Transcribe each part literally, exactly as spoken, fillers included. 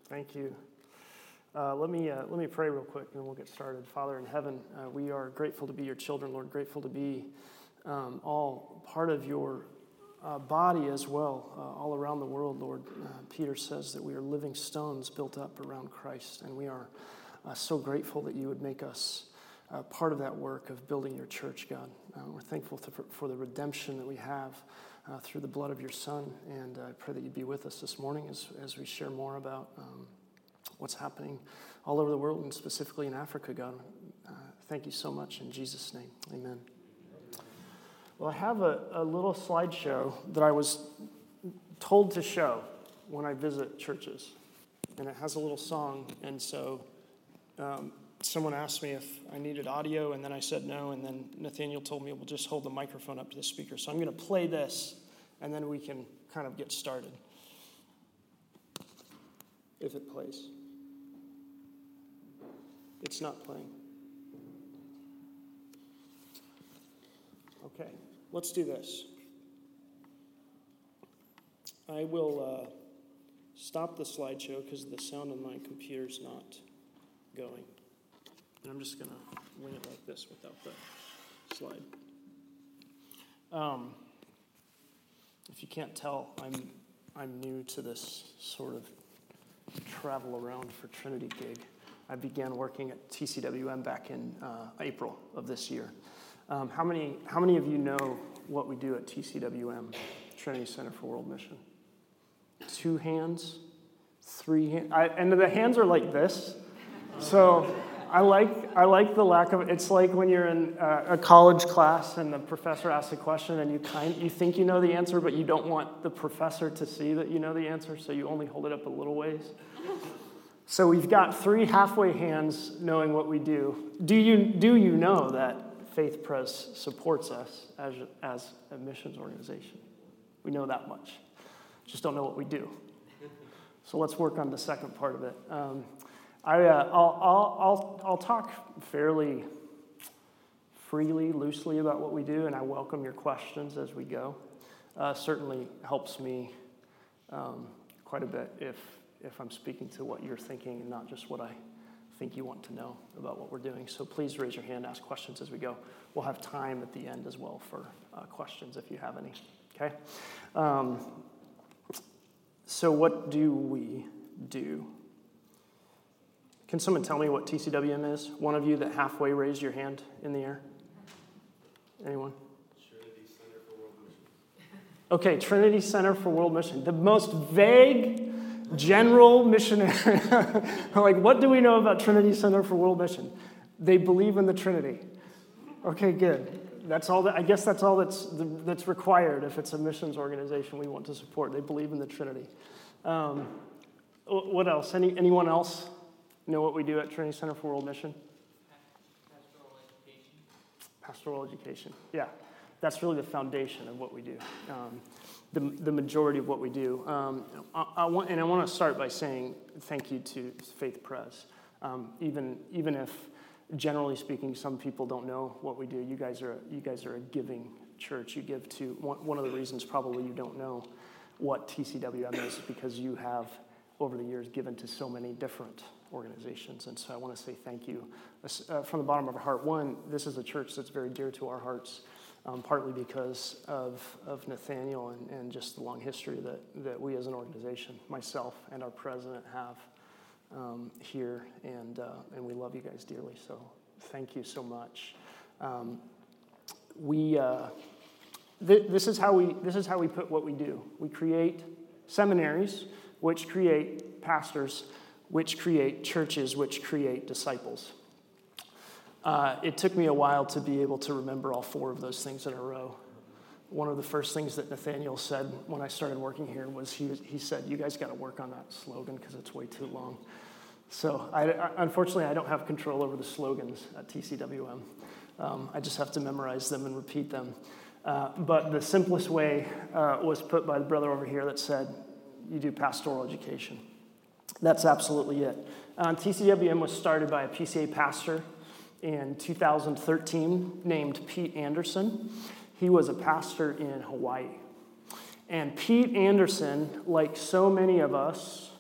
Thank you. Uh, let me uh, let me pray real quick, and then we'll get started. Father in heaven, uh, we are grateful to be your children, Lord. Grateful to be um, all part of your uh, body as well, uh, all around the world, Lord. Uh, Peter says that we are living stones built up around Christ, and we are uh, so grateful that you would make us uh, part of that work of building your church, God. Uh, we're thankful to, for, for the redemption that we have uh, through the blood of your Son, and I pray that you'd be with us this morning as as we share more about Um, what's happening all over the world and specifically in Africa, God. Uh, thank you so much in Jesus' name. Amen. Well, I have a, a little slideshow that I was told to show when I visit churches. And it has a little song. And so um, someone asked me if I needed audio, and then I said no. And then Nathaniel told me, well, just hold the microphone up to the speaker. So I'm going to play this, and then we can kind of get started. If it plays. It's not playing. Okay, let's do this. I will uh, stop the slideshow because the sound on my computer's not going. And I'm just going to wing it like this without the slide. Um, if you can't tell, I'm I'm new to this sort of travel around for Trinity gig. I began working at T C W M back in uh, April of this year. Um, how many how many of you know what we do at T C W M, Trinity Center for World Mission? Two hands, three hands, I, and the hands are like this. So I like I like the lack of. It's like when you're in a, a college class and the professor asks a question and you kind you think you know the answer, but you don't want the professor to see that you know the answer, so you only hold it up a little ways. So we've got three halfway hands knowing what we do. Do you do you know that Faith Pres supports us as as a missions organization? We know that much. Just don't know what we do. So let's work on the second part of it. Um, I, uh, I'll, I'll, I'll, I'll talk fairly freely, loosely about what we do, and I welcome your questions as we go. Uh, certainly helps me um, quite a bit if if I'm speaking to what you're thinking and not just what I think you want to know about what we're doing. So please raise your hand, ask questions as we go. We'll have time at the end as well for uh, questions if you have any. Okay? Um, so what do we do? Can someone tell me what T C W M is? One of you that halfway raised your hand in the air? Anyone? Trinity Center for World Mission. Okay, Trinity Center for World Mission. The most vague, general missionary. Like, what do we know about Trinity Center for World Mission? They believe in the Trinity. Okay, good. That's all that. I guess that's all that's that's required if it's a missions organization we want to support. They believe in the Trinity. Um, what else? Any anyone else know what we do at Trinity Center for World Mission? Pastoral education. Pastoral education. Yeah, that's really the foundation of what we do. Um, the the majority of what we do. Um, I, I want and I want to start by saying thank you to Faith Pres. Um, even even if generally speaking, some people don't know what we do. You guys are you guys are a giving church. You give to one, one of the reasons probably you don't know what T C W M is because you have over the years given to so many different organizations. And so I want to say thank you uh, from the bottom of our heart. One, this is a church that's very dear to our hearts, um, partly because of, of Nathaniel and, and just the long history that, that we as an organization, myself and our president, have um, here. And, uh, and we love you guys dearly. So thank you so much. Um, we uh, th- this is how we this is how we put what we do. We create seminaries, which create pastors, which create churches, which create disciples. Uh, it took me a while to be able to remember all four of those things in a row. One of the first things that Nathaniel said when I started working here was he, he said, you guys got to work on that slogan because it's way too long. So I, I, unfortunately, I don't have control over the slogans at T C W M. Um, I just have to memorize them and repeat them. Uh, but the simplest way uh, was put by the brother over here that said, you do pastoral education. That's absolutely it. Uh, T C W M was started by a P C A pastor in two thousand thirteen named Pete Anderson. He was a pastor in Hawaii. And Pete Anderson, like so many of us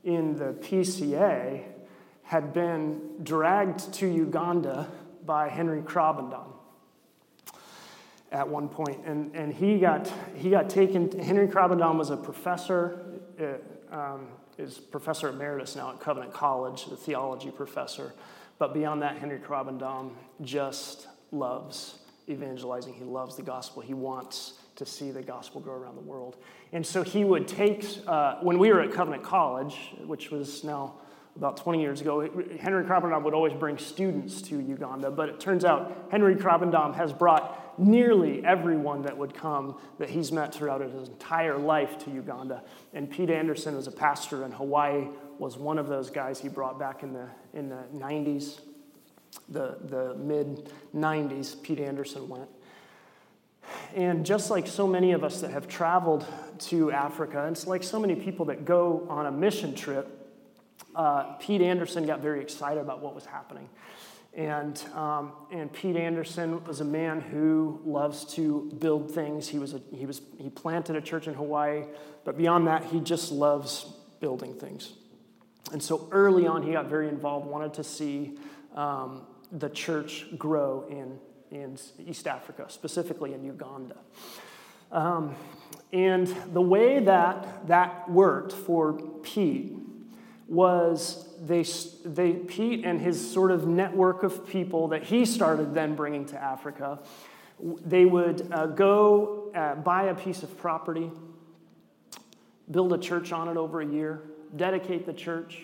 in the P C A had been dragged to Uganda by Henry Krabbendam at one point. And, and he got he got taken, Henry Krabbendam was a professor, uh, um, is professor emeritus now at Covenant College, a theology professor. But beyond that, Henry Krabbendam just loves evangelizing. He loves the gospel. He wants to see the gospel grow around the world. And so he would take, uh, when we were at Covenant College, which was now about twenty years ago, Henry Krabbendam would always bring students to Uganda, but it turns out Henry Krabbendam has brought nearly everyone that would come that he's met throughout his entire life to Uganda. And Pete Anderson was a pastor in Hawaii, was one of those guys he brought back in the in the nineties, the, the mid nineties, Pete Anderson went. And just like so many of us that have traveled to Africa, and it's like so many people that go on a mission trip, Uh, Pete Anderson got very excited about what was happening. And, um, and Pete Anderson was a man who loves to build things. He was a, he was he planted a church in Hawaii, but beyond that, he just loves building things. And so early on, he got very involved, wanted to see um, the church grow in, in East Africa, specifically in Uganda. Um, and the way that that worked for Pete was they, they, Pete and his sort of network of people that he started then bringing to Africa, they would uh, go uh, buy a piece of property, build a church on it over a year, dedicate the church.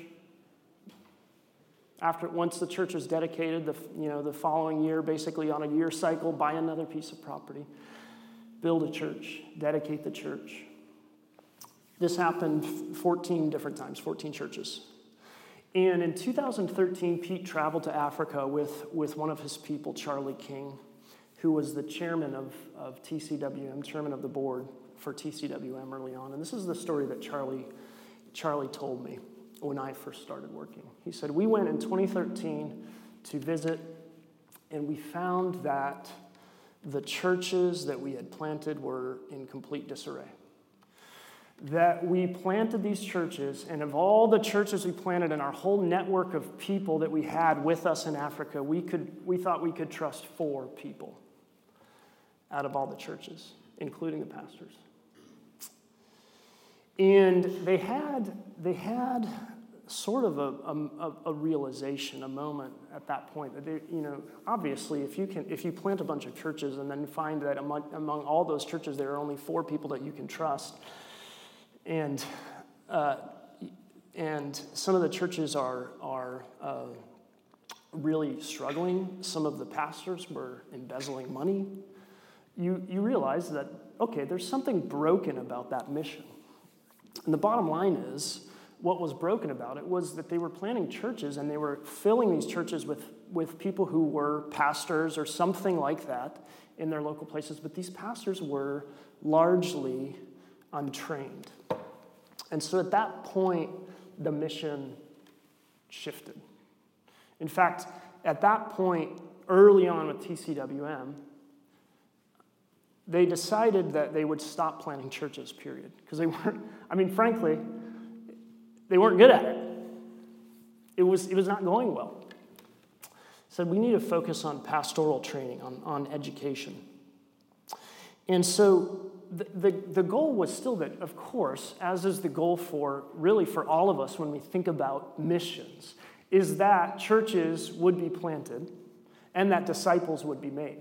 After once the church was dedicated, the you know the following year, basically on a year cycle, buy another piece of property, build a church, dedicate the church. This happened fourteen different times, fourteen churches. And in two thousand thirteen, Pete traveled to Africa with, with one of his people, Charlie King, who was the chairman of, of T C W M, chairman of the board for T C W M early on. And this is the story that Charlie, Charlie told me when I first started working. He said, we went in twenty thirteen to visit, and we found that the churches that we had planted were in complete disarray. That we planted these churches, and of all the churches we planted and our whole network of people that we had with us in Africa, we could we thought we could trust four people out of all the churches, including the pastors. And they had they had sort of a, a, a realization, a moment at that point that they, you know, obviously if you can if you plant a bunch of churches and then find that among, among all those churches there are only four people that you can trust. And uh, and some of the churches are are uh, really struggling. Some of the pastors were embezzling money. You you realize that, okay, there's something broken about that mission. And the bottom line is, what was broken about it was that they were planting churches and they were filling these churches with, with people who were pastors or something like that in their local places. But these pastors were largely untrained. And so at that point, the mission shifted. In fact, at that point, early on with T C W M, they decided that they would stop planting churches, period. Because they weren't, I mean, frankly, they weren't good at it. It was, it was not going well. So we need to focus on pastoral training, on, on education. And so The, the, the goal was still that, of course, as is the goal for, really for all of us when we think about missions, is that churches would be planted and that disciples would be made.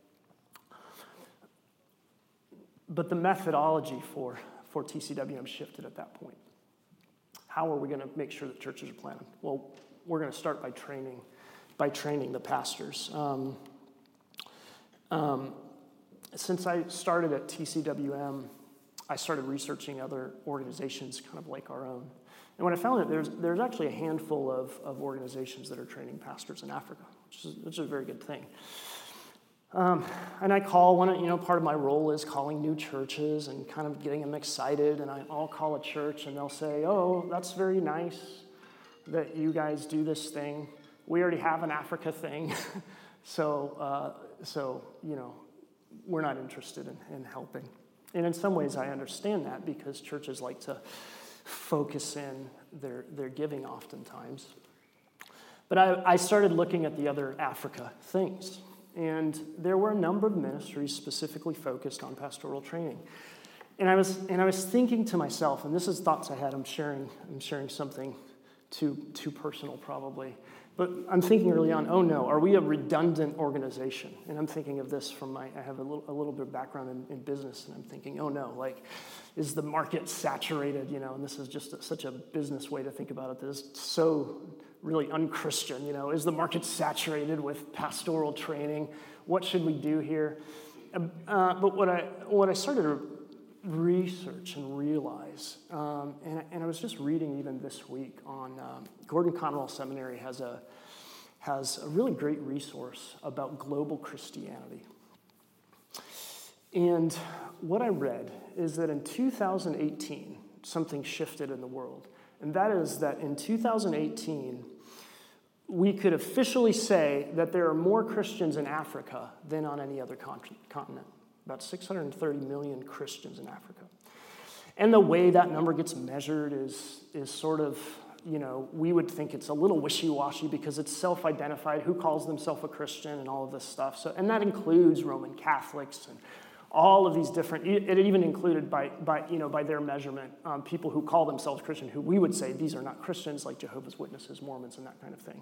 But the methodology for, for T C W M shifted at that point. How are we going to make sure that churches are planted? Well, we're going to start by training, by training the pastors. Um, um, Since I started at T C W M, I started researching other organizations kind of like our own. And when I found that there's there's actually a handful of, of organizations that are training pastors in Africa, which is, which is a very good thing. Um, and I call, one, you know, part of my role is calling new churches and kind of getting them excited. And I, I'll call a church and they'll say, oh, that's very nice that you guys do this thing. We already have an Africa thing. so, uh, so, you know, we're not interested in, in helping. And in some ways, I understand that because churches like to focus in their, their giving oftentimes. But I, I started looking at the other Africa things. And there were a number of ministries specifically focused on pastoral training. And I was and I was thinking to myself, and this is thoughts I had, I'm sharing, I'm sharing something too too personal probably. But I'm thinking early on, oh no, are we a redundant organization? And I'm thinking of this from my, I have a little, a little bit of background in, in business, and I'm thinking, oh no, like, is the market saturated, you know? And this is just a, such a business way to think about it that is so really unchristian, you know? Is the market saturated with pastoral training? What should we do here? Uh, but what I what I started to research and realize, um, and, and I was just reading even this week on um, Gordon Conwell Seminary has a has a really great resource about global Christianity. And what I read is that in two thousand eighteen, something shifted in the world, and that is that in two thousand eighteen, we could officially say that there are more Christians in Africa than on any other continent. About six hundred thirty million Christians in Africa. And the way that number gets measured is, is sort of, you know, we would think it's a little wishy-washy because it's self-identified, who calls themselves a Christian and all of this stuff. So, and that includes Roman Catholics and all of these different, it even included by, by you know, by their measurement, um, people who call themselves Christian, who we would say these are not Christians, like Jehovah's Witnesses, Mormons, and that kind of thing.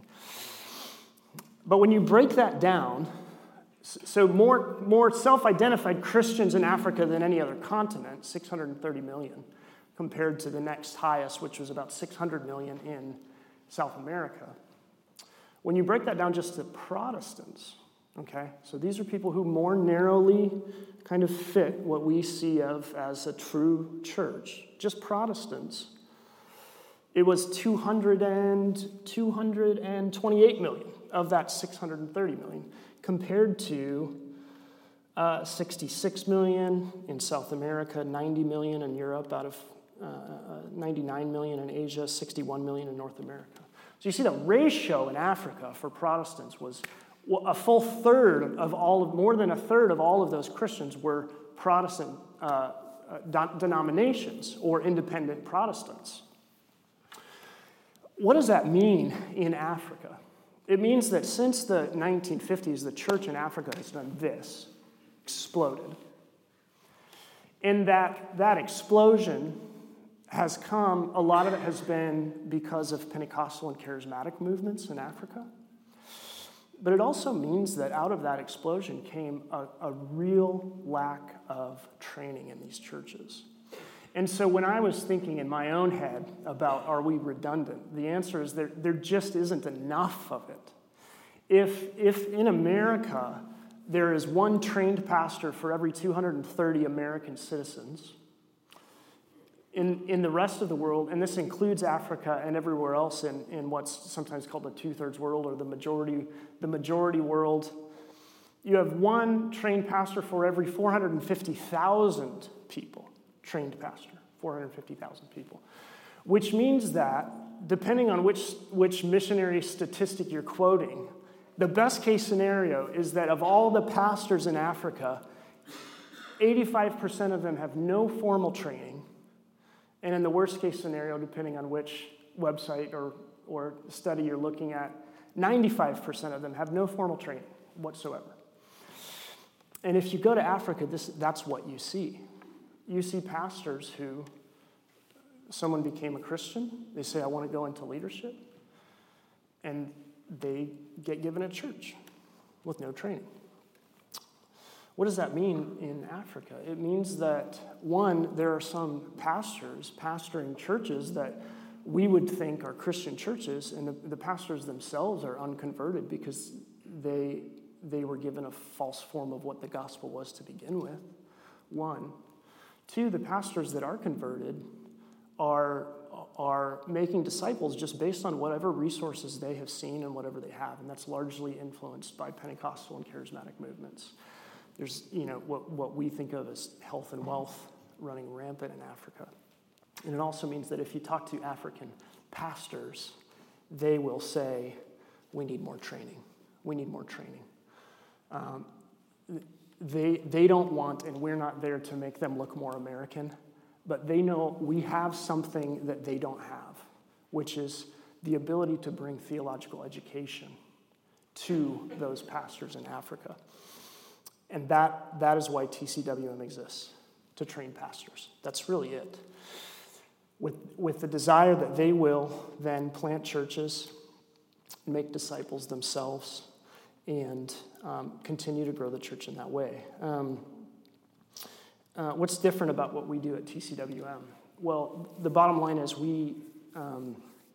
But when you break that down, so more, more self-identified Christians in Africa than any other continent, six hundred thirty million, compared to the next highest, which was about six hundred million in South America. When you break that down just to Protestants, okay, so these are people who more narrowly kind of fit what we see of as a true church, just Protestants, it was two hundred and, two hundred twenty-eight million of that six hundred thirty million. Compared to uh, sixty-six million in South America, ninety million in Europe, out of uh, ninety-nine million in Asia, sixty-one million in North America. So you see the ratio in Africa for Protestants was a full third of all of, more than a third of all of those Christians were Protestant uh, uh, denominations or independent Protestants. What does that mean in Africa? It means that since the nineteen fifties, the church in Africa has done this, exploded. And that, that explosion has come, a lot of it has been because of Pentecostal and charismatic movements in Africa. But it also means that out of that explosion came a, a real lack of training in these churches. And so when I was thinking in my own head about are we redundant, the answer is there, there just isn't enough of it. If, if in America there is one trained pastor for every two hundred thirty American citizens, in, in the rest of the world, and this includes Africa and everywhere else in, in what's sometimes called the two-thirds world or the majority, the majority world, you have one trained pastor for every four hundred fifty thousand people. Trained pastor, four hundred fifty thousand people. Which means that, depending on which, which missionary statistic you're quoting, the best case scenario is that of all the pastors in Africa, eighty-five percent of them have no formal training. And in the worst case scenario, depending on which website or, or study you're looking at, ninety-five percent of them have no formal training whatsoever. And if you go to Africa, this, that's what you see. You see pastors who, someone became a Christian, they say, I want to go into leadership, and they get given a church with no training. What does that mean in Africa? It means that, one, there are some pastors pastoring churches that we would think are Christian churches, and the, the pastors themselves are unconverted because they, they were given a false form of what the gospel was to begin with, one. Two, the pastors that are converted are, are making disciples just based on whatever resources they have seen and whatever they have, and that's largely influenced by Pentecostal and charismatic movements. There's, you know, what, what we think of as health and wealth running rampant in Africa. And it also means that if you talk to African pastors, they will say, we need more training. We need more training. Um, They they don't want, and we're not there to make them look more American, but they know we have something that they don't have. which is the ability to bring theological education to those pastors in Africa. And that, that is why T C W M exists, to train pastors. That's really it. With, with the desire that they will then plant churches, make disciples themselves, and um, continue to grow the church in that way. Um, uh, what's different about what we do at T C W M? Well, the bottom line is we, um,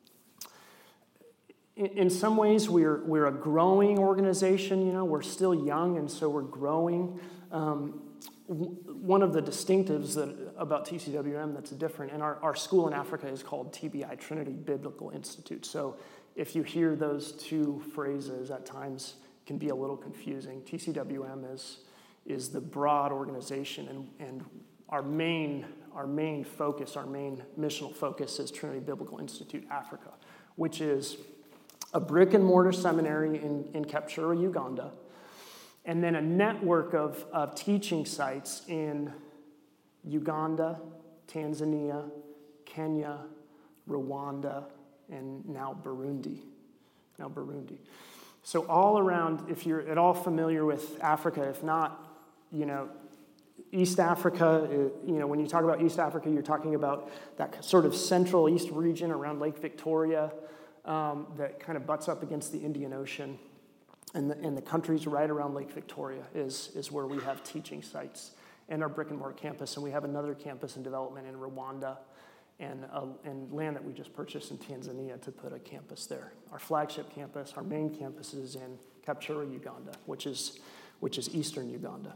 in, in some ways, we're we're a growing organization. You know, we're still young, and so we're growing. Um, w- one of the distinctives that about T C W M that's different, and our, our school in Africa is called T B I, Trinity Biblical Institute. So if you hear those two phrases at times, it can be a little confusing. T C W M is is the broad organization, and, and our main our main focus, our main missional focus is Trinity Biblical Institute Africa, which is a brick and mortar seminary in, in Kapchorwa, Uganda, and then a network of, of teaching sites in Uganda, Tanzania, Kenya, Rwanda, and now Burundi. Now Burundi. So all around, if you're at all familiar with Africa, if not, you know, East Africa, you know, when you talk about East Africa, you're talking about that sort of central east region around Lake Victoria um, that kind of butts up against the Indian Ocean. And the, and the countries right around Lake Victoria is, is where we have teaching sites and our brick and mortar campus. And we have another campus in development in Rwanda and, uh, and land that we just purchased in Tanzania to put a campus there. Our flagship campus, our main campus is in Kapchorwa, Uganda, which is, which is eastern Uganda.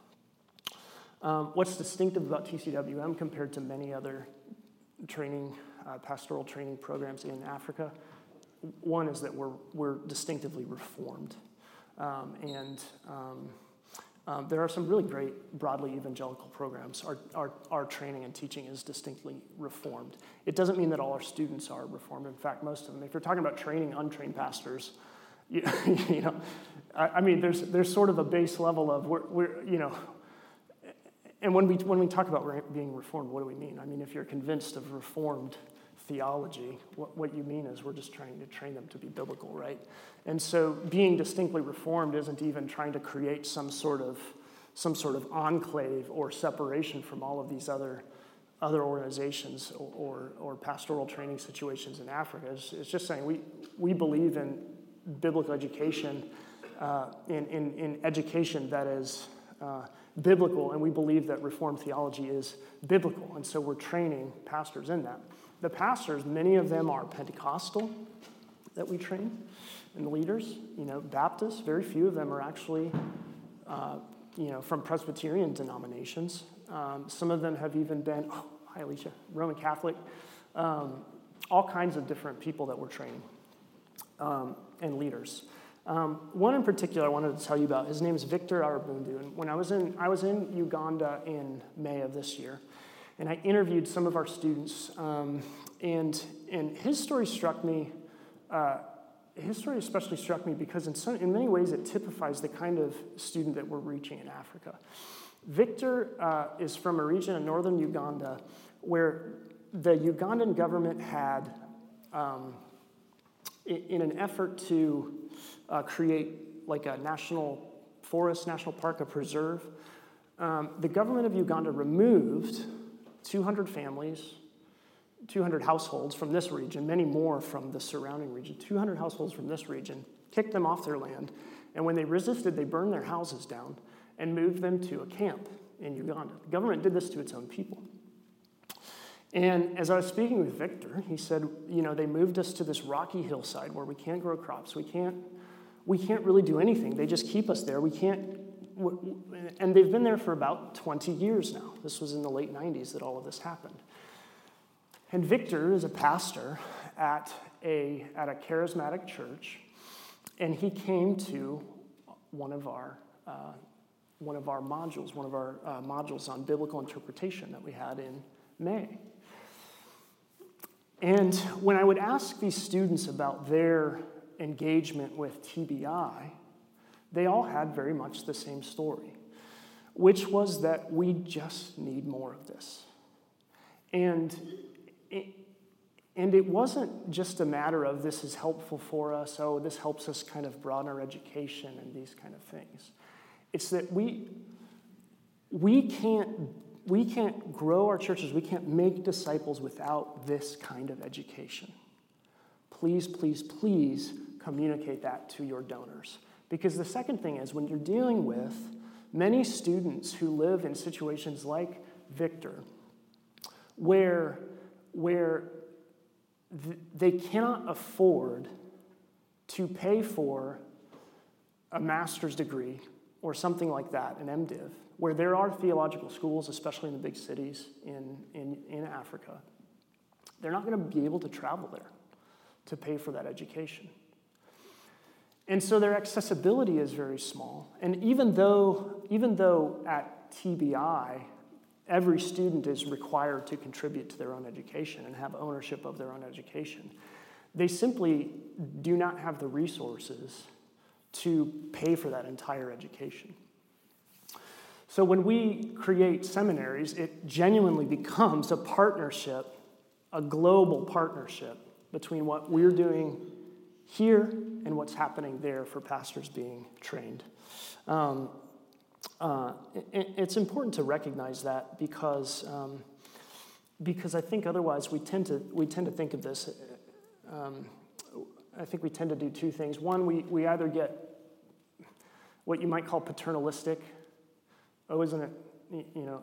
Um, what's distinctive about T C W M compared to many other training, uh, pastoral training programs in Africa? One is that we're, we're distinctively reformed. Um, and um, um, there are some really great broadly evangelical programs. Our, our, our training and teaching is distinctly reformed. It doesn't mean that all our students are reformed. In fact, most of them, if you're talking about training untrained pastors, you, you know, I, I mean, there's there's sort of a base level of, we're, we're you know, and when we when we talk about being reformed, what do we mean? I mean, if you're convinced of reformed theology, what, what you mean is we're just trying to train them to be biblical, right? And so being distinctly reformed isn't even trying to create some sort of some sort of enclave or separation from all of these other other organizations or, or, or pastoral training situations in Africa. It's, it's just saying we we believe in biblical education, uh, in, in, in education that is uh, biblical, and we believe that Reformed theology is biblical, and so we're training pastors in that. The pastors, many of them are Pentecostal that we train, and the leaders, you know, Baptists, very few of them are actually, uh, you know, from Presbyterian denominations. Um, some of them have even been, oh, hi Alicia, Roman Catholic, um, all kinds of different people that we're training, um, and leaders. Um, one in particular I wanted to tell you about, his name is Victor Arabundu, and when I was in I was in Uganda in May of this year, and I interviewed some of our students, um, and and his story struck me, uh, his story especially struck me because in some, in many ways it typifies the kind of student that we're reaching in Africa. Victor uh, is from a region in northern Uganda where the Ugandan government had, um, in, in an effort to Uh, create like a national forest, national park, a preserve. Um, the government of Uganda removed two hundred families, two hundred households from this region, many more from the surrounding region, two hundred households from this region, kicked them off their land, and when they resisted, they burned their houses down and moved them to a camp in Uganda. The government did this to its own people. And as I was speaking with Victor, he said, you know, they moved us to this rocky hillside where we can't grow crops, we can't We can't really do anything. They just keep us there. We can't, and they've been there for about twenty years now. This was in the late nineties that all of this happened. And Victor is a pastor at a at a charismatic church, and he came to one of our uh, one of our modules, one of our uh, modules on biblical interpretation that we had in May. And when I would ask these students about their engagement with T B I, they all had very much the same story, which was that we just need more of this. And and it wasn't just a matter of this is helpful for us, oh, this helps us kind of broaden our education and these kind of things. It's that we, we, can't, we can't grow our churches, we can't make disciples without this kind of education. Please, please, please communicate that to your donors. Because the second thing is, when you're dealing with many students who live in situations like Victor, where, where th- they cannot afford to pay for a master's degree or something like that, an MDiv, where there are theological schools, especially in the big cities in, in, in Africa, they're not going to be able to travel there to pay for that education. And so their accessibility is very small. And even though, even though at T B I, every student is required to contribute to their own education and have ownership of their own education, they simply do not have the resources to pay for that entire education. So when we create seminaries, it genuinely becomes a partnership, a global partnership between what we're doing here and what's happening there for pastors being trained. Um, uh, it, it's important to recognize that because um, because I think otherwise we tend to we tend to think of this. Um, I think we tend to do two things. One, we we either get what you might call paternalistic. Oh, isn't it? You know,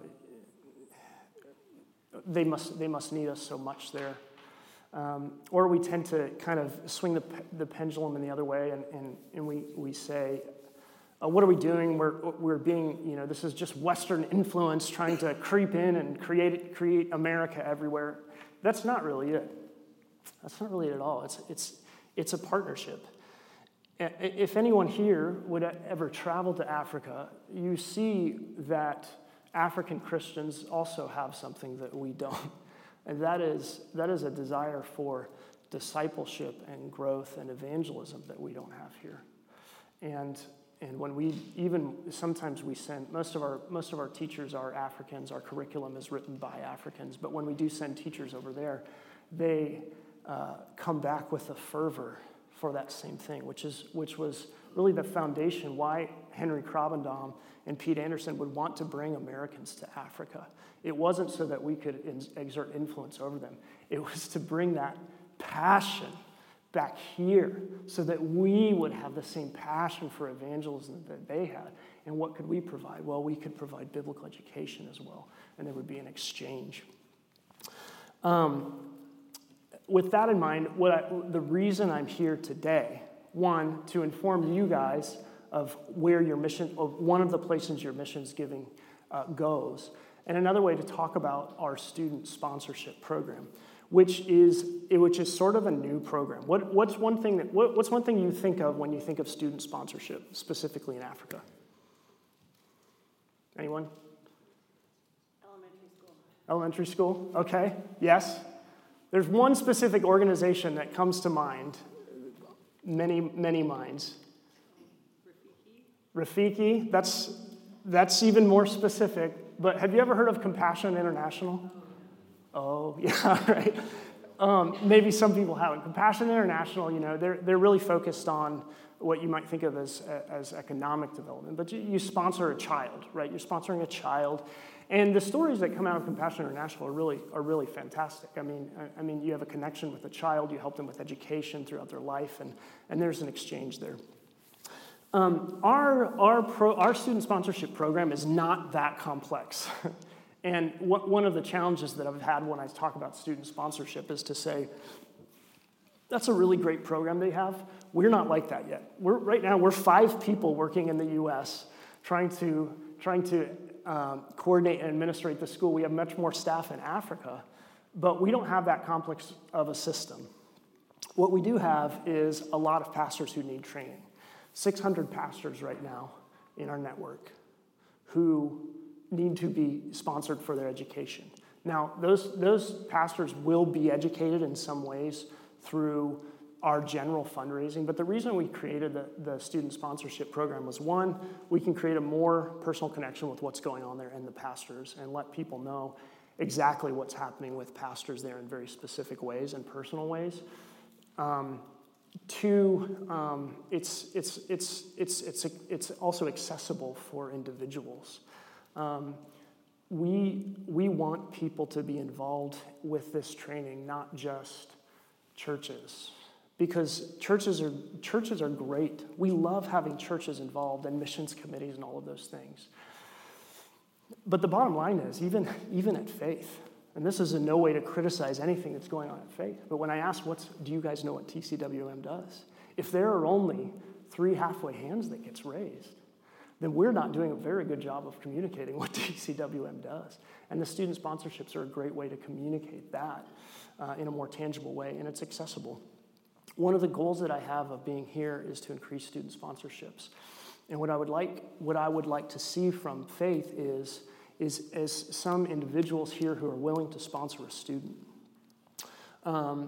they must they must need us so much there. Um, or we tend to kind of swing the, the pendulum in the other way, and, and, and we, we say, uh, what are we doing? We're, we're being, you know, this is just Western influence trying to creep in and create, create America everywhere. That's not really it. That's not really it at all. It's, it's, it's a partnership. If anyone here would ever travel to Africa, you see that African Christians also have something that we don't. And that is that is a desire for discipleship and growth and evangelism that we don't have here. And and when we even sometimes we send most of our most of our teachers are Africans. Our curriculum is written by Africans. But when we do send teachers over there, they uh, come back with a fervor for that same thing, which is which was really the foundation why Henry Krabbendam and Pete Anderson would want to bring Americans to Africa. It wasn't so that we could in, exert influence over them. It was to bring that passion back here so that we would have the same passion for evangelism that they had. And what could we provide? Well, we could provide biblical education as well, and there would be an exchange. Um, with that in mind, what I, the reason I'm here today, one, to inform you guys of where your mission, of one of the places your missions giving uh, goes, and another way to talk about our student sponsorship program, which is which is sort of a new program. What, what's one thing that what, what's one thing you think of when you think of student sponsorship, specifically in Africa? Anyone? Elementary school. Elementary school. Okay. Yes. There's one specific organization that comes to mind. Many many minds. Rafiki. Rafiki. That's that's even more specific. But have you ever heard of Compassion International? Oh, yeah, right. Um, maybe some people haven't. Compassion International, you know, they're they're really focused on what you might think of as as economic development. But you, you sponsor a child, right? You're sponsoring a child, and the stories that come out of Compassion International are really are really fantastic. I mean, I, I mean, you have a connection with a child, you help them with education throughout their life, and and there's an exchange there. Um, our our pro, our student sponsorship program is not that complex, and what, one of the challenges that I've had when I talk about student sponsorship is to say, that's a really great program they have. We're not like that yet. We're right now we're five people working in the U S trying to trying to um, coordinate and administrate the school. We have much more staff in Africa, but we don't have that complex of a system. What we do have is a lot of pastors who need training. six hundred pastors right now in our network who need to be sponsored for their education. Now, those, those pastors will be educated in some ways through our general fundraising, but the reason we created the, the student sponsorship program was, one, we can create a more personal connection with what's going on there and the pastors and let people know, exactly what's happening with pastors there in very specific ways and personal ways. Um, two, um, it's, it's, it's, it's, it's, it's also accessible for individuals. Um, we, we want people to be involved with this training, not just churches. Because churches are, churches are great. We love having churches involved and missions committees and all of those things. But the bottom line is, even, even at Faith, and this is in no way to criticize anything that's going on at Faith, but when I ask, what's, do you guys know what T C W M does? If there are only three halfway hands that gets raised, then we're not doing a very good job of communicating what T C W M does. And the student sponsorships are a great way to communicate that uh, in a more tangible way, and it's accessible. One of the goals that I have of being here is to increase student sponsorships. And what I would like, what I would like to see from Faith is, is as some individuals here who are willing to sponsor a student. Um,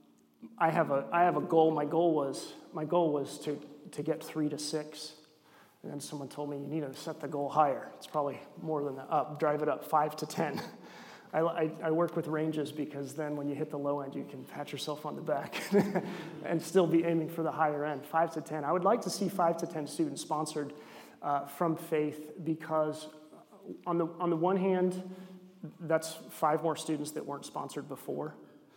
I have a I have a goal. My goal was my goal was to to get three to six, and then someone told me you need to set the goal higher. It's probably more than that. Up, drive it up five to ten. I, I, I work with ranges because then when you hit the low end, you can pat yourself on the back and still be aiming for the higher end, five to ten. I would like to see five to ten students sponsored uh, from Faith because on the, on the one hand, that's five more students that weren't sponsored before.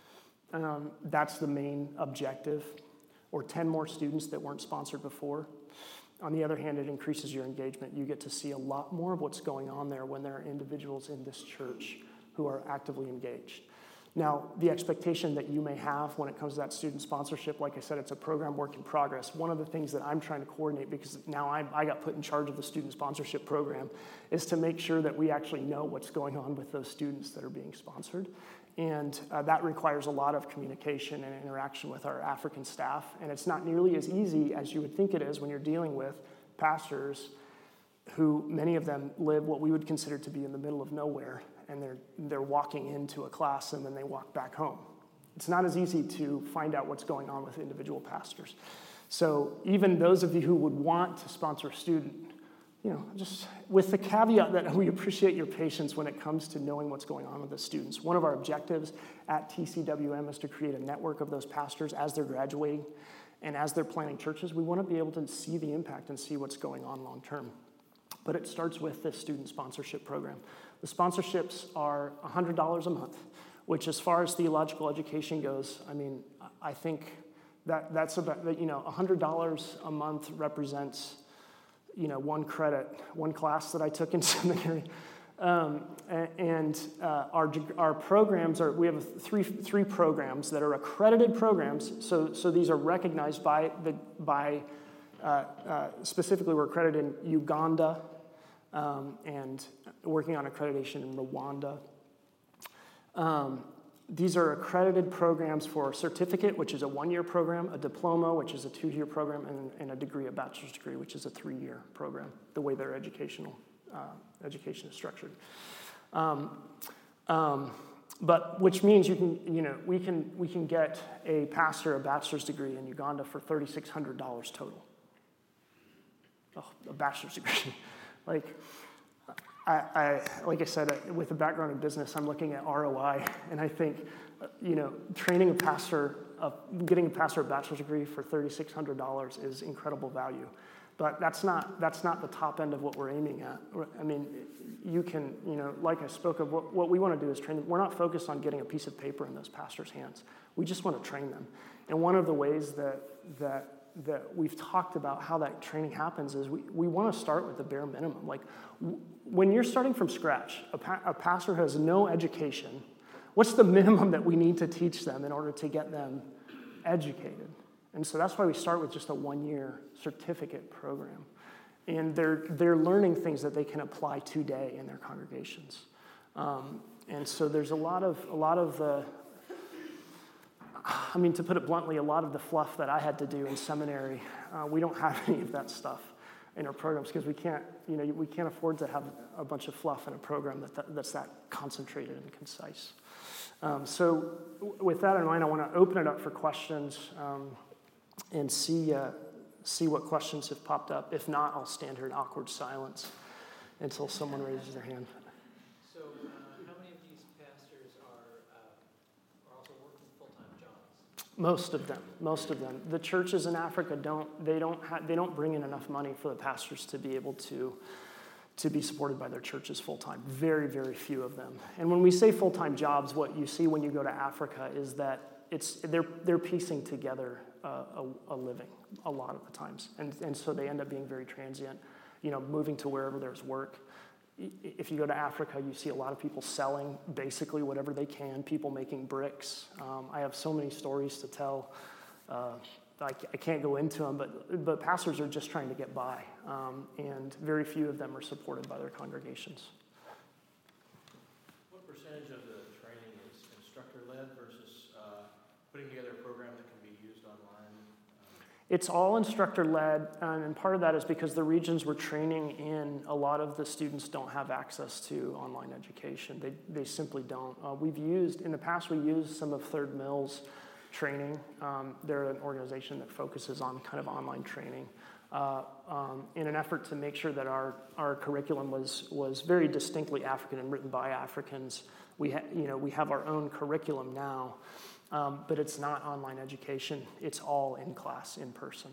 Um, that's the main objective, or ten more students that weren't sponsored before. On the other hand, it increases your engagement. You get to see a lot more of what's going on there when there are individuals in this church who are actively engaged. Now, the expectation that you may have when it comes to that student sponsorship, like I said, it's a program work in progress. One of the things that I'm trying to coordinate, because now I, I got put in charge of the student sponsorship program, is to make sure that we actually know what's going on with those students that are being sponsored. And uh, that requires a lot of communication and interaction with our African staff. And it's not nearly as easy as you would think it is when you're dealing with pastors who, many of them, live what we would consider to be in the middle of nowhere. And they're they're walking into a class and then they walk back home. It's not as easy to find out what's going on with individual pastors. So even those of you who would want to sponsor a student, you know, just with the caveat that we appreciate your patience when it comes to knowing what's going on with the students. One of our objectives at T C W M is to create a network of those pastors as they're graduating and as they're planning churches. We want to be able to see the impact and see what's going on long term. But it starts with this student sponsorship program. The sponsorships are one hundred dollars a month, which as far as theological education goes, I mean, I think that that's about, you know, one hundred dollars a month represents, you know, one credit, one class that I took in seminary. Um, and uh, our our programs are, we have three three programs that are accredited programs. So so these are recognized by the by uh, uh, specifically we're accredited in Uganda. Um, and working on accreditation in Rwanda. Um, these are accredited programs for a certificate, which is a one-year program, a diploma, which is a two-year program, and, and a degree, a bachelor's degree, which is a three-year program, the way their educational uh, education is structured. Um, um, but which means you can, you know, we can we can get a pastor a bachelor's degree in Uganda for three thousand six hundred dollars total. Oh, a bachelor's degree. Like, I, I, like I said, with a background in business, I'm looking at R O I, and I think, you know, training a pastor, uh, getting a pastor a bachelor's degree for three thousand six hundred dollars is incredible value. But that's not that's not the top end of what we're aiming at. I mean, you can, you know, like I spoke of, what, what we want to do is train them. We're not focused on getting a piece of paper in those pastors' hands. We just want to train them. And one of the ways that that that we've talked about how that training happens is we, we want to start with the bare minimum. Like, w- when you're starting from scratch, a, pa- a pastor has no education. What's the minimum that we need to teach them in order to get them educated? And so that's why we start with just a one-year certificate program. And they're they're learning things that they can apply today in their congregations. Um, and so there's a lot of a lot of the I mean, to put it bluntly, a lot of the fluff that I had to do in seminary, uh, we don't have any of that stuff in our programs because we can't, you know, we can't afford to have a bunch of fluff in a program that, that that's that concentrated and concise. Um, so, w- with that in mind, I want to open it up for questions um, and see uh, see what questions have popped up. If not, I'll stand here in awkward silence until someone raises their hand. So, uh, how many of these Most of them, most of them. The churches in Africa don't, they don't ha- they don't bring in enough money for the pastors to be able to, to be supported by their churches full-time. Very, very few of them. And when we say full-time jobs, what you see when you go to Africa is that it's they're they're piecing together a, a, a living a lot of the times. And, and so they end up being very transient, you know, moving to wherever there's work. If you go to Africa, you see a lot of people selling basically whatever they can, people making bricks. Um, I have so many stories to tell. Uh, I, I can't go into them, but, but pastors are just trying to get by, um, and very few of them are supported by their congregations. What percentage of the training is instructor-led versus uh, putting together a program that can be used online? Um, It's all instructor-led, and part of that is because the regions we're training in, a lot of the students don't have access to online education. They they simply don't. Uh, we've used, in the past, we used some of Third Mill's training. Um, they're an organization that focuses on kind of online training uh, um, in an effort to make sure that our, our curriculum was was very distinctly African and written by Africans. We ha- you know we have our own curriculum now. Um, but it's not online education. It's all in class, in person.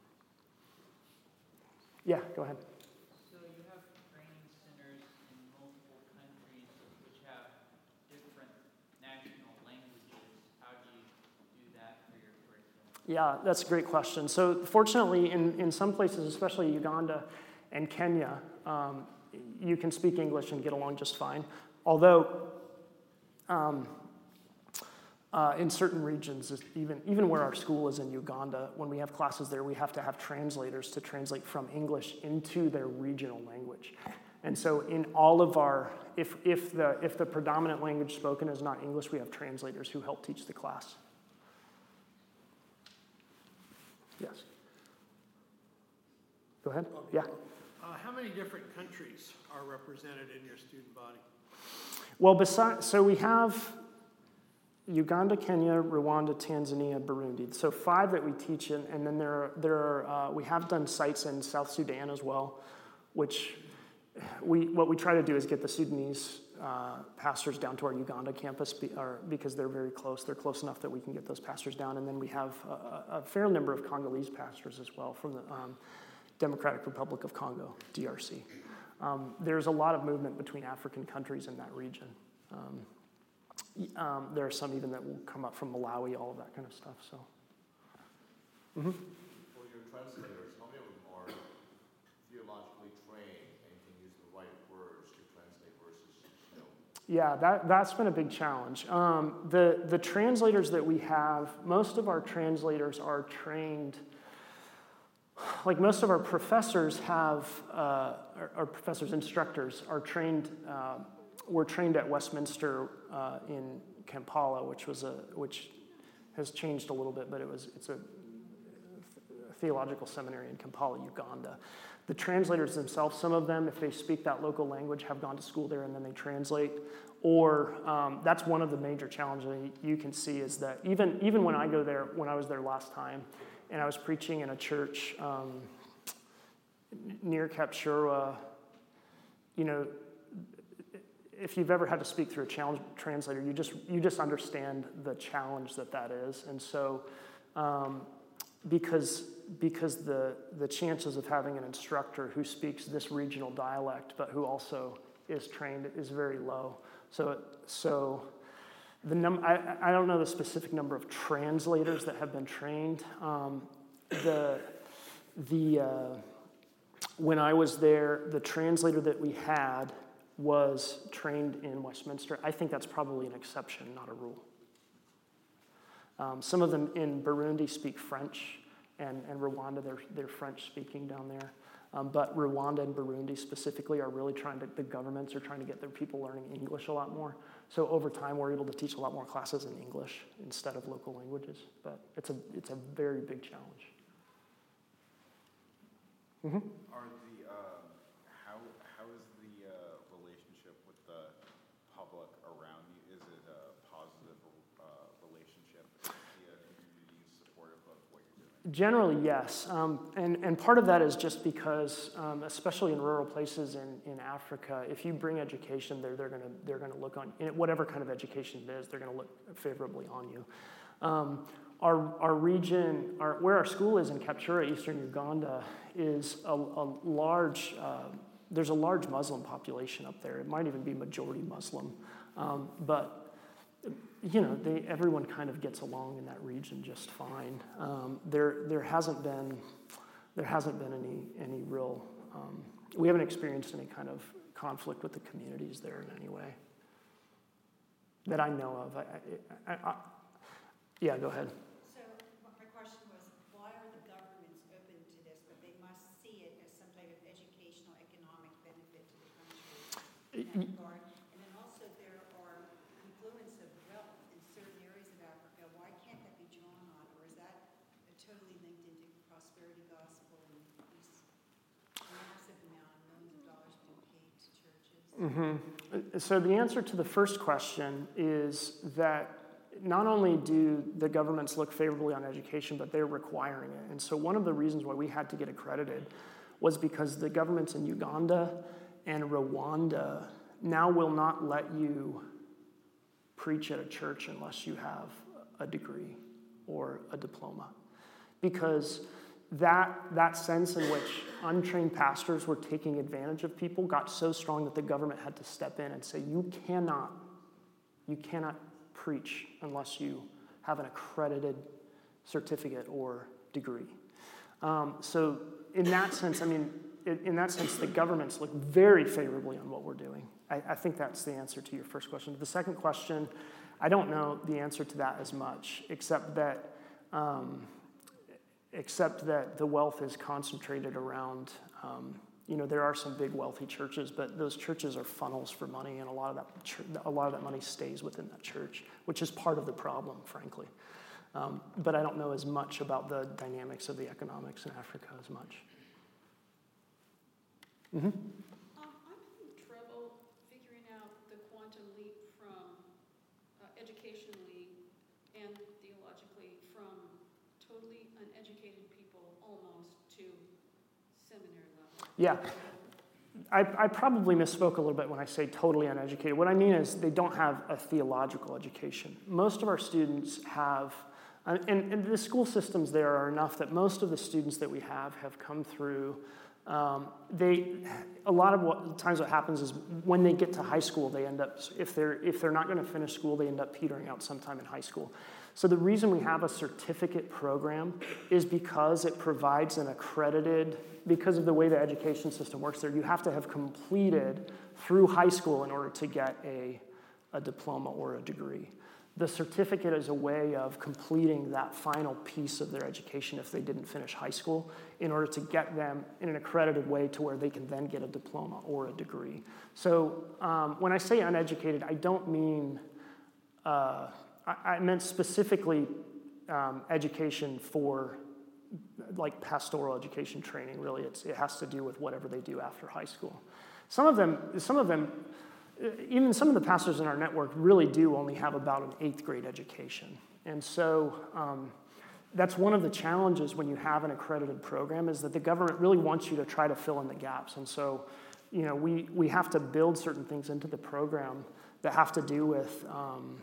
Yeah, go ahead. So you have training centers in multiple countries which have different national languages. How do you do that for your curriculum? Yeah, that's a great question. So fortunately, in, in some places, especially Uganda and Kenya, um, you can speak English and get along just fine. Although, um, Uh, in certain regions, even, even where our school is in Uganda, when we have classes there, we have to have translators to translate from English into their regional language. And so in all of our, if, if, the, if the predominant language spoken is not English, we have translators who help teach the class. Yes. Go ahead. Yeah. Uh, how many different countries are represented in your student body? Well, besides, so we have Uganda, Kenya, Rwanda, Tanzania, Burundi. So five that we teach in, and then there are, there are uh, we have done sites in South Sudan as well, which we what we try to do is get the Sudanese uh, pastors down to our Uganda campus be, or, because they're very close. They're close enough that we can get those pastors down, and then we have a, a fair number of Congolese pastors as well from the um, Democratic Republic of Congo, D R C. Um, there's a lot of movement between African countries in that region. Um, Um, there are some even that will come up from Malawi, all of that kind of stuff. So, mm-hmm. For your translators, how many of them are theologically trained and can use the right words to translate versus, you know? Yeah, that that's been a big challenge. Um, the the translators that we have, most of our translators are trained. Like most of our professors have, uh, our, our professors, instructors are trained. Uh, We're trained at Westminster uh, in Kampala, which was a which has changed a little bit, but it was it's a theological seminary in Kampala, Uganda. The translators themselves, some of them, if they speak that local language, have gone to school there and then they translate. Or um, that's one of the major challenges you can see is that even even when I go there, when I was there last time, and I was preaching in a church um, near Kapchorwa, you know. If you've ever had to speak through a challenge translator, you just you just understand the challenge that that is, and so um, because because the the chances of having an instructor who speaks this regional dialect but who also is trained is very low. So so the num I, I don't know the specific number of translators that have been trained. Um, the the uh, when I was there, the translator that we had was trained in Westminster. I think that's probably an exception, not a rule. Um, some of them in Burundi speak French, and, and Rwanda, they're, they're French speaking down there. Um, but Rwanda and Burundi specifically are really trying to, the governments are trying to get their people learning English a lot more. So over time, we're able to teach a lot more classes in English instead of local languages. But it's a, it's a very big challenge. Mm-hmm. Are the, uh, how, how is the uh, relationship with the public around you? Is it a positive uh, relationship? Is the uh, community supportive of what you're doing? Generally, yes. Um, and, and part of that is just because, um, especially in rural places in, in Africa, if you bring education there, they're going to they're gonna look on, whatever kind of education it is, they're going to look favorably on you. Um, our, our region, our, where our school is in Kapchura, eastern Uganda, is a, a large, uh, there's a large Muslim population up there. It might even be majority Muslim. Um, but, you know, they, everyone kind of gets along in that region just fine. Um, there, there hasn't been, there hasn't been any, any real, um, we haven't experienced any kind of conflict with the communities there in any way that I know of. I, I, I, I, yeah, go ahead. So my question was, why are the governments open to this, but they must see it as some type of educational, economic benefit to the country in that regard? And then also there are confluence of wealth in certain areas of Africa. Why can't that be drawn on, or is that totally linked into prosperity gospel and these massive amount, millions of dollars being paid to churches? Mm-hmm. So the answer to the first question is that not only do the governments look favorably on education, but they're requiring it. And so one of the reasons why we had to get accredited was because the governments in Uganda and Rwanda now will not let you preach at a church unless you have a degree or a diploma. Because that, that sense in which untrained pastors were taking advantage of people got so strong that the government had to step in and say, you cannot, you cannot preach unless you have an accredited certificate or degree. Um, so in that sense, I mean, in, in that sense, the governments look very favorably on what we're doing. I, I think that's the answer to your first question. The second question, I don't know the answer to that as much, except that um, except that the wealth is concentrated around, um, you know, there are some big wealthy churches, but those churches are funnels for money, and a lot of that ch- a lot of that money stays within that church, which is part of the problem, frankly. Um, but I don't know as much about the dynamics of the economics in Africa as much. Mm-hmm. Um, I'm having trouble figuring out the quantum leap from uh, educationally and theologically from totally uneducated people almost to seminary level. Yeah. I, I probably misspoke a little bit when I say totally uneducated. What I mean is they don't have a theological education. Most of our students have, uh, and, and the school systems there are enough that most of the students that we have have come through. Um, they, a lot of what times what happens is when they get to high school, they end up, if they're if they're not going to finish school, they end up petering out sometime in high school. So the reason we have a certificate program is because it provides an accredited, because of the way the education system works there, you have to have completed through high school in order to get a, a diploma or a degree. The certificate is a way of completing that final piece of their education if they didn't finish high school in order to get them in an accredited way to where they can then get a diploma or a degree. So um, when I say uneducated, I don't mean, uh, I, I meant specifically um, education for like pastoral education training, really. It's, it has to do with whatever they do after high school. Some of them, some of them, even some of the pastors in our network really do only have about an eighth grade education. And so um, that's one of the challenges when you have an accredited program is that the government really wants you to try to fill in the gaps. And so, you know, we, we have to build certain things into the program that have to do with, um,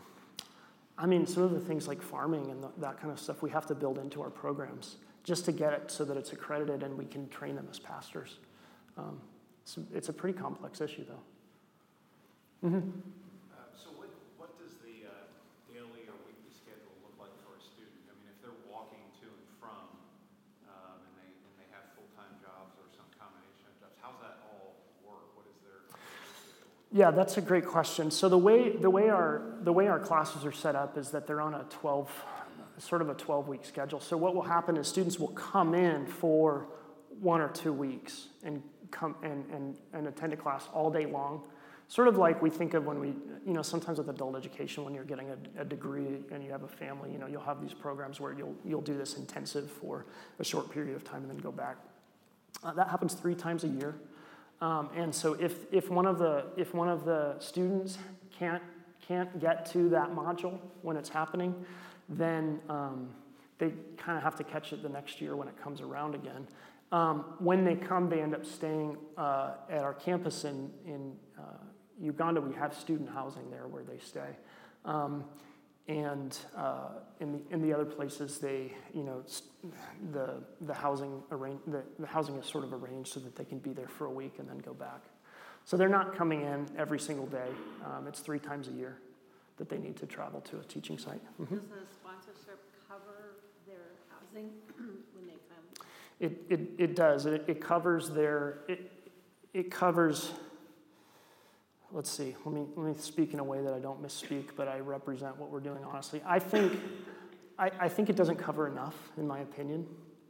I mean, some of the things like farming and the, that kind of stuff we have to build into our programs just to get it so that it's accredited and we can train them as pastors. Um, it's, it's a pretty complex issue, though. Mm-hmm. Uh, so what, what does the uh, daily or weekly schedule look like for a student? I mean, if they're walking to and from um, and, they, and they have full-time jobs or some combination of jobs, how's that all work? What is their schedule? Yeah, that's a great question. So the way the way our the way our classes are set up is that they're on a twelve, sort of a twelve-week schedule. So what will happen is students will come in for one or two weeks and come and and, and attend a class all day long. Sort of like we think of when we, you know, sometimes with adult education, when you're getting a, a degree and you have a family, you know, you'll have these programs where you'll you'll do this intensive for a short period of time and then go back. Uh, that happens three times a year, um, and so if if one of the if one of the students can't can't get to that module when it's happening, then um, they kind of have to catch it the next year when it comes around again. Um, when they come, they end up staying uh, at our campus in in. Uh, Uganda, we have student housing there where they stay. Um, and uh, in the in the other places, they you know s- the the housing arrange the, the housing is sort of arranged so that they can be there for a week and then go back. So they're not coming in every single day. Um, it's three times a year that they need to travel to a teaching site. Mhm. Does the sponsorship cover their housing when they come? It it it does. It it covers their it it covers. Let's see. Let me let me speak in a way that I don't misspeak, but I represent what we're doing honestly. I think I, I think it doesn't cover enough, in my opinion.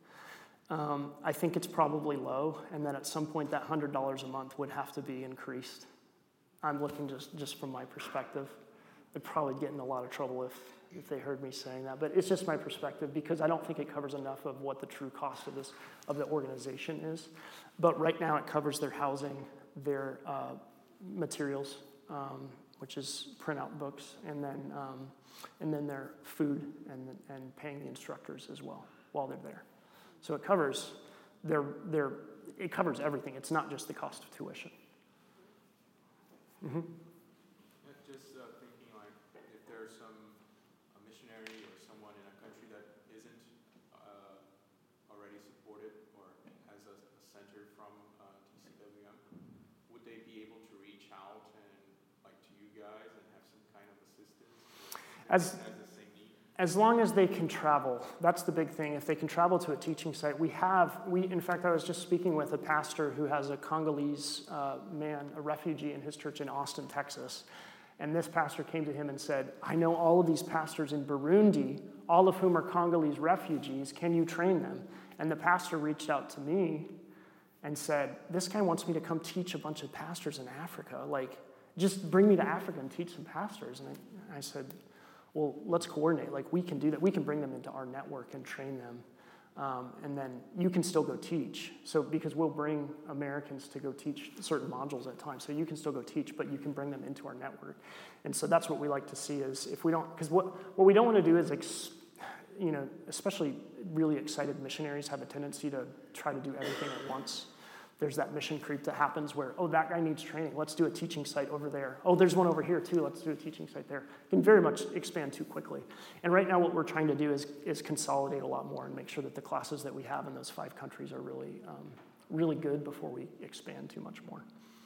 Um, I think it's probably low, and that at some point that one hundred dollars a month would have to be increased. I'm looking just, just from my perspective. I'd probably get in a lot of trouble if, if they heard me saying that, but it's just my perspective because I don't think it covers enough of what the true cost of this of the organization is. But right now it covers their housing, their uh, materials, um, which is printout books, and then um, and then their food and and paying the instructors as well while they're there. So it covers their their it covers everything. It's not just the cost of tuition. Mm-hmm. Yeah, just uh, thinking like if there's some a missionary or someone in a country that isn't uh, already supported or has a, a center from uh, T C W M, would they be able to reach out and like to you guys and have some kind of assistance? As As long as they can travel, that's the big thing. If they can travel to a teaching site, we have, we, in fact, I was just speaking with a pastor who has a Congolese uh, man, a refugee in his church in Austin, Texas. And this pastor came to him and said, I know all of these pastors in Burundi, all of whom are Congolese refugees. Can you train them? And the pastor reached out to me and said, this guy wants me to come teach a bunch of pastors in Africa. Like, just bring me to Africa and teach some pastors. And I, I said, well, let's coordinate. Like, we can do that. We can bring them into our network and train them. Um, and then you can still go teach. So, because we'll bring Americans to go teach certain modules at times. So you can still go teach, but you can bring them into our network. And so that's what we like to see is if we don't, because what, what we don't want to do is, ex, you know, especially really excited missionaries have a tendency to try to do everything at once. There's that mission creep that happens where, oh, that guy needs training. Let's do a teaching site over there. Oh, there's one over here too. Let's do a teaching site there. It can very much expand too quickly. And right now what we're trying to do is, is consolidate a lot more and make sure that the classes that we have in those five countries are really, um, really good before we expand too much more.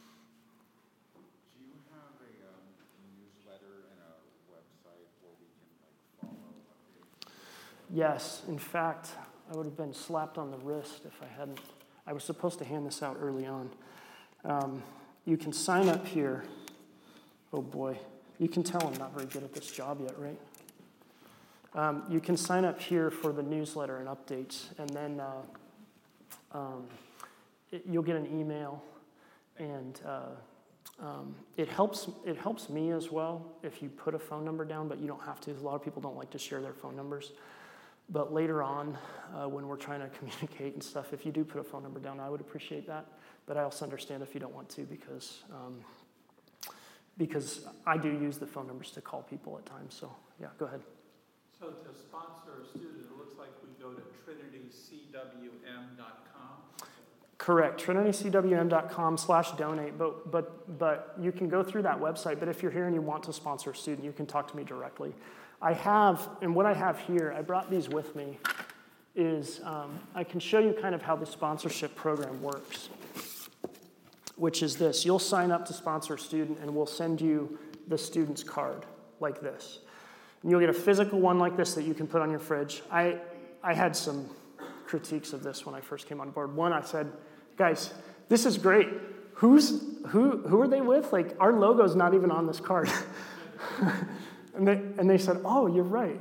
Do you have a um, newsletter and a website where we can like follow updates? Yes, in fact, I would have been slapped on the wrist if I hadn't. I was supposed to hand this out early on. Um, you can sign up here. Oh boy, you can tell I'm not very good at this job yet, right? Um, you can sign up here for the newsletter and updates, and then uh, um, it, you'll get an email, and uh, um, it helps. It helps me as well if you put a phone number down, but you don't have to. A lot of people don't like to share their phone numbers. But later on, uh, when we're trying to communicate and stuff, if you do put a phone number down, I would appreciate that. But I also understand if you don't want to because um, because I do use the phone numbers to call people at times. So yeah, go ahead. So to sponsor a student, it looks like we go to trinity c w m dot com. Correct, trinity c w m dot com slash donate. But but but you can go through that website. But if you're here and you want to sponsor a student, you can talk to me directly. I have, and what I have here, I brought these with me, is um, I can show you kind of how the sponsorship program works, which is this. You'll sign up to sponsor a student, and we'll send you the student's card like this. And you'll get a physical one like this that you can put on your fridge. I, I had some critiques of this when I first came on board. One, I said, guys, this is great. Who's, who, who are they with? Like, our logo's not even on this card. And they, and they said, oh, you're right.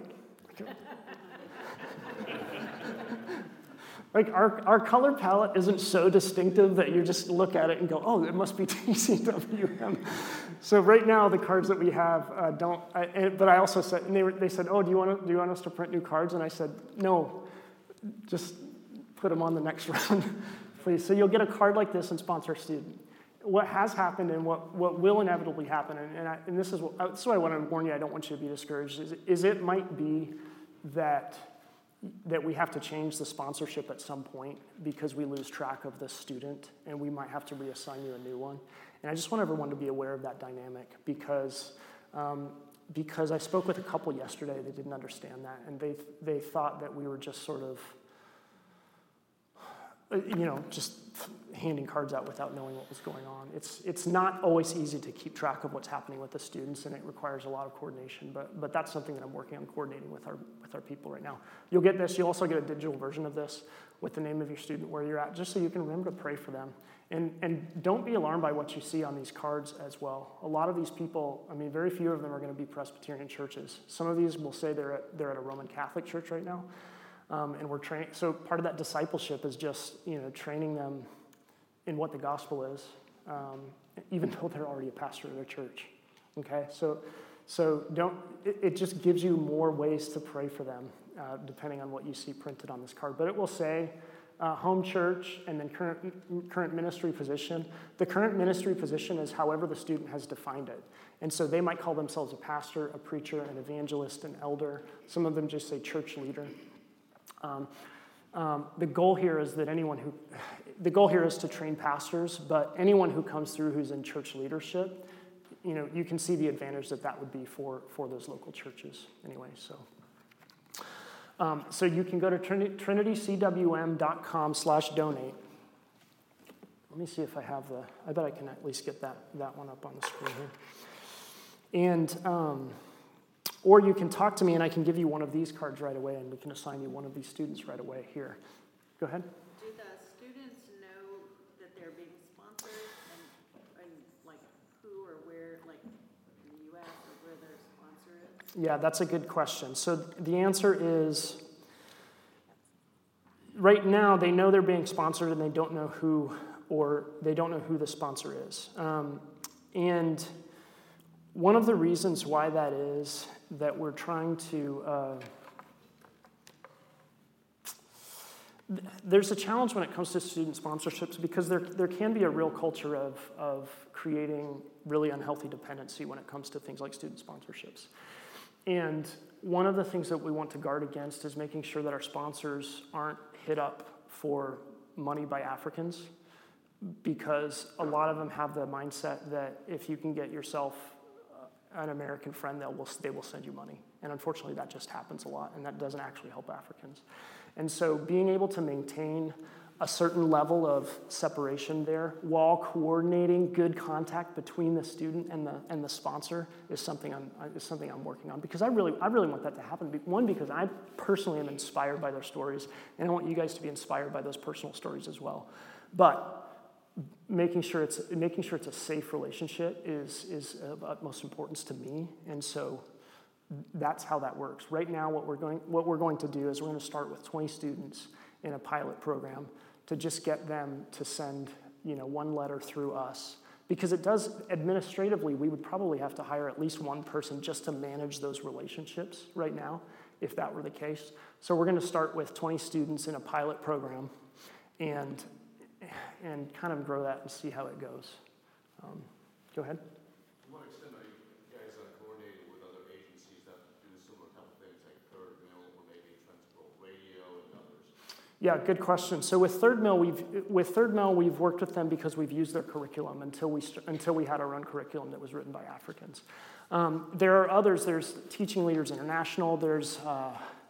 Like, our, our color palette isn't so distinctive that you just look at it and go, oh, it must be T C W M. So right now, the cards that we have uh, don't, I, and, but I also said, and they, were, they said, oh, do you, want to, do you want us to print new cards? And I said, no, just put them on the next round, please. So you'll get a card like this and sponsor a student. What has happened and what, what will inevitably happen, and, and, I, and this is what, this is what I want to warn you, I don't want you to be discouraged, is, is it might be that, that we have to change the sponsorship at some point because we lose track of the student and we might have to reassign you a new one. And I just want everyone to be aware of that dynamic because um, because I spoke with a couple yesterday that didn't understand that, and they they thought that we were just sort of, you know, just handing cards out without knowing what was going on. It's it's not always easy to keep track of what's happening with the students, and it requires a lot of coordination. But but that's something that I'm working on coordinating with our with our people right now. You'll get this. You'll also get a digital version of this with the name of your student, where you're at, just so you can remember to pray for them. And and don't be alarmed by what you see on these cards as well. A lot of these people, I mean, very few of them are going to be Presbyterian churches. Some of these will say they're at, they're at a Roman Catholic church right now. Um, and we're training, so part of that discipleship is just, you know, training them in what the gospel is, um, even though they're already a pastor of their church. Okay, so so don't. It, it just gives you more ways to pray for them, uh, depending on what you see printed on this card. But it will say uh, home church and then current current ministry position. The current ministry position is however the student has defined it, and so they might call themselves a pastor, a preacher, an evangelist, an elder. Some of them just say church leader. Um, um, the goal here is that anyone who, the goal here is to train pastors, but anyone who comes through who's in church leadership, you know, you can see the advantage that that would be for, for those local churches anyway, so. Um, so you can go to trinity c w m dot com slash donate. Let me see if I have the, I bet I can at least get that, that one up on the screen here. And, um, or you can talk to me and I can give you one of these cards right away and we can assign you one of these students right away here. Go ahead. Do the students know that they're being sponsored and, and like who or where, like in the U S or where their sponsor is? Yeah, that's a good question. So the answer is, right now they know they're being sponsored and they don't know who, or they don't know who the sponsor is. Um, and one of the reasons why that is that we're trying to, uh, th- there's a challenge when it comes to student sponsorships because there there can be a real culture of, of creating really unhealthy dependency when it comes to things like student sponsorships. And one of the things that we want to guard against is making sure that our sponsors aren't hit up for money by Africans, because a lot of them have the mindset that if you can get yourself an American friend, they'll will, they will send you money. And unfortunately, that just happens a lot, and that doesn't actually help Africans. And so being able to maintain a certain level of separation there while coordinating good contact between the student and the and the sponsor is something I'm is something I'm working on, because I really I really want that to happen. One, because I personally am inspired by their stories, and I want you guys to be inspired by those personal stories as well. But making sure it's making sure it's a safe relationship is is of utmost importance to me, and so that's how that works. Right now, what we're going what we're going to do is we're going to start with twenty students in a pilot program to just get them to send, you know, one letter through us, because it does administratively. We would probably have to hire at least one person just to manage those relationships right now, if that were the case. So we're going to start with twenty students in a pilot program, and. and kind of grow that and see how it goes. Um, go ahead. To what extent are you guys uh, coordinating with other agencies that do similar type of things, like Third Mill or maybe Transworld Radio and others? Yeah, good question. So with Third Mill, we've with Third Mill we've worked with them because we've used their curriculum until we until we had our own curriculum that was written by Africans. Um, there are others. There's Teaching Leaders International. There's uh,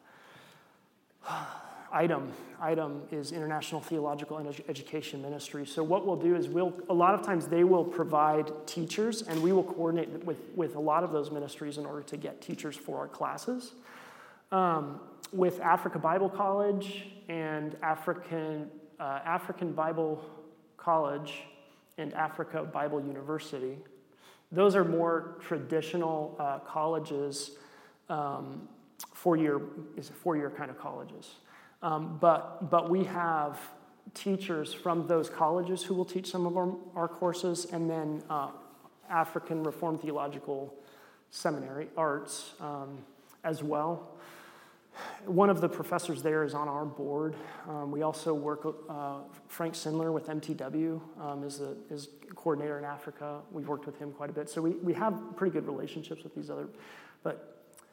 I T E M. I T E M is International Theological and Education Ministry. So what we'll do is we'll, a lot of times they will provide teachers, and we will coordinate with, with a lot of those ministries in order to get teachers for our classes. Um, with Africa Bible College and African, uh, African Bible College and Africa Bible University, those are more traditional uh, colleges, um, four-year, is four-year kind of colleges. Um, but but we have teachers from those colleges who will teach some of our, our courses, and then uh, African Reformed Theological Seminary, Arts, um, as well. One of the professors there is on our board. Um, we also work, uh, Frank Sindler with M T W um, is the is coordinator in Africa. We've worked with him quite a bit. So we, we have pretty good relationships with these other, but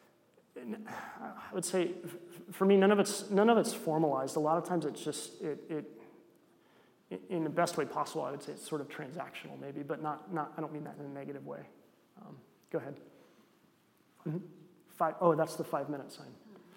I would say, for me, none of it's none of it's formalized. A lot of times, it's just it, it in the best way possible. I would say it's sort of transactional, maybe, but not not. I don't mean that in a negative way. Um, go ahead. Mhm. Five, oh, that's the five-minute sign.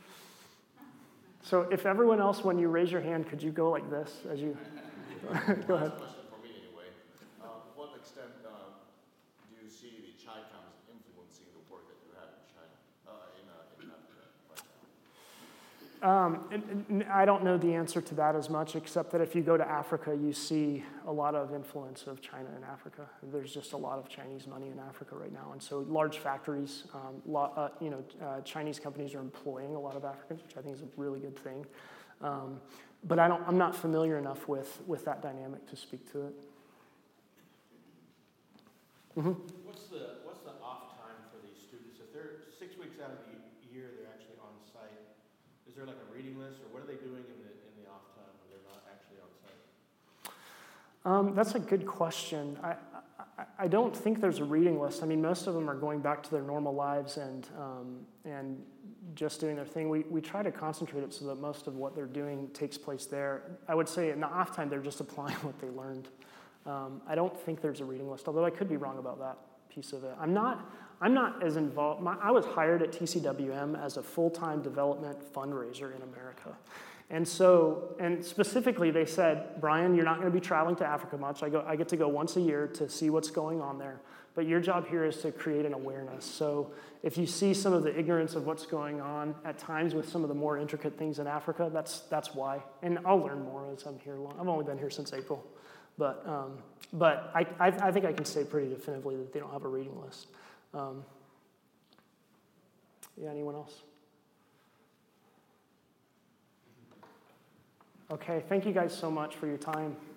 So if everyone else, when you raise your hand, could you go like this as you, go ahead. Last question for me anyway. Uh, what extent uh, do you see the Chi-Coms influencing the work that you have in China, uh, in, uh, in Africa right now? Um, and, and I don't know the answer to that as much, except that if you go to Africa, you see a lot of influence of China in Africa. There's just a lot of Chinese money in Africa right now, and so large factories, um, lot, uh, you know, uh, Chinese companies are employing a lot of Africans, which I think is a really good thing. Um, but I don't, I'm not familiar enough with with that dynamic to speak to it. Mm-hmm. What's the, what's the off time for these students? If they're six weeks out of the year, they're actually on site, is there like a reading list, or what are they doing in the, in the off time when they're not actually on site? Um, that's a good question. I, I, I don't think there's a reading list. I mean, most of them are going back to their normal lives and um, and just doing their thing. We we try to concentrate it so that most of what they're doing takes place there. I would say in the off time, they're just applying what they learned. Um, I don't think there's a reading list, although I could be wrong about that piece of it. I'm not, I'm not as involved. My, I was hired at T C W M as a full-time development fundraiser in America. And so, and specifically they said, Brian, you're not going to be traveling to Africa much. I go, I get to go once a year to see what's going on there. But your job here is to create an awareness. So if you see some of the ignorance of what's going on at times with some of the more intricate things in Africa, that's that's why. And I'll learn more as I'm here. Long. I've only been here since April. But um, but I, I I think I can say pretty definitively that they don't have a reading list. Um, yeah, anyone else? Okay, thank you guys so much for your time.